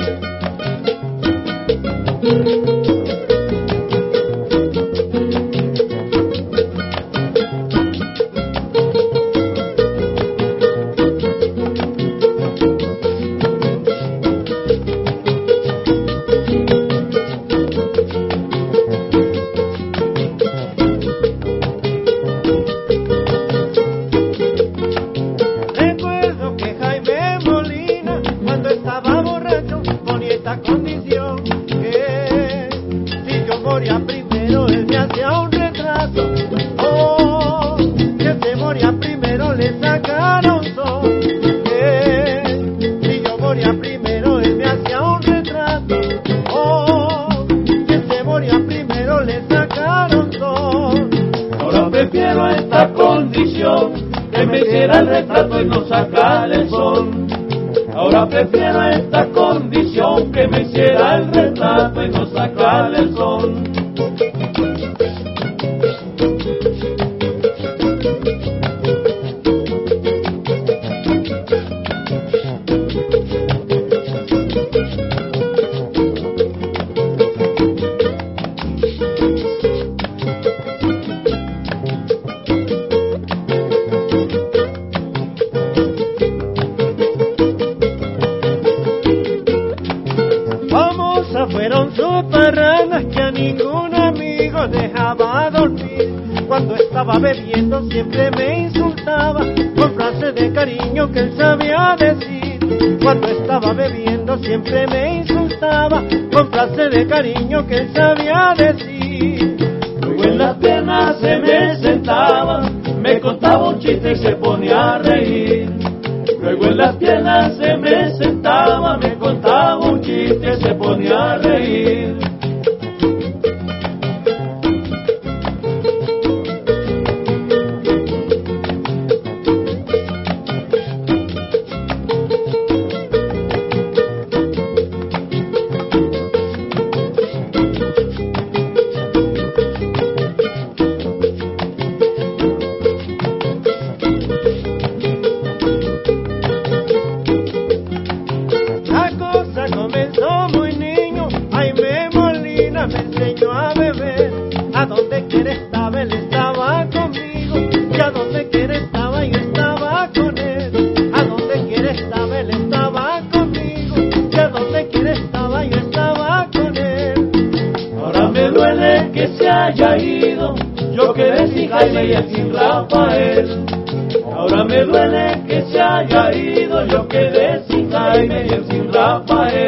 Cariño que él sabía decir. Luego en las piernas se me sentaba, me contaba un chiste y se ponía a reír. Luego en las piernas se me sentaba, me contaba un chiste y se ponía a reír. Jaime y el sin Rafael. Ahora me duele que se haya ido, yo quedé sin Jaime y el sin Rafael.